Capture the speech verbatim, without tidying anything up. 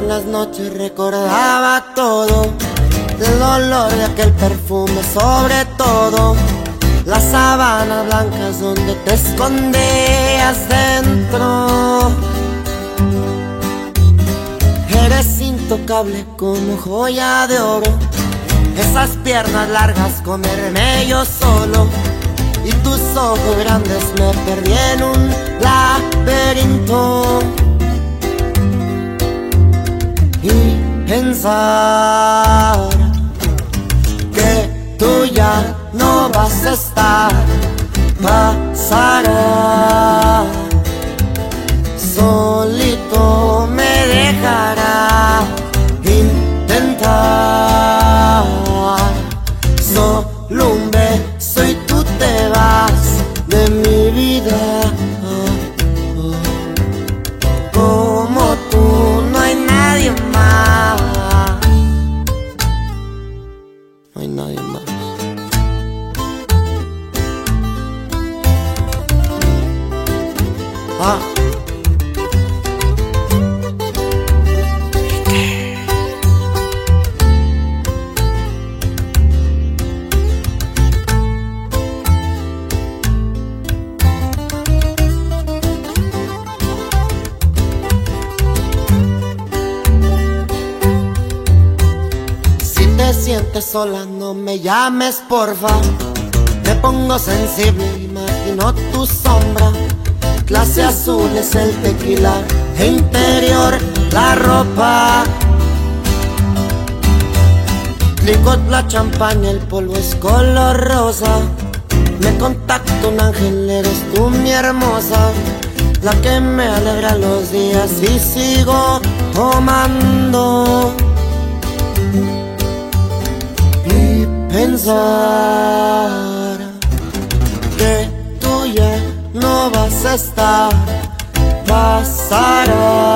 las noches recordaba todo, el olor de aquel perfume, sobre todo las sábanas blancas donde te escondías dentro. Eres intocable como joya de oro, esas piernas largas comerme yo solo, y tus ojos grandes me perdí en un laberinto. Y pensar que tú ya no vas a estar, pasará, solito me dejará intentar. Solo un beso y tú te vas de mi vida. Como tú no hay nadie más, no hay nadie más. Ah. Si te sientes sola, no me llames, porfa. Me pongo sensible, imagino tu sombra. Clase azul es el tequila, e interior la ropa. Clicot la champaña, el polvo es color rosa. Me contacta un ángel, eres tú mi hermosa, la que me alegra los días y sigo tomando. Y pensar que tú ya no vas a estar, pasará.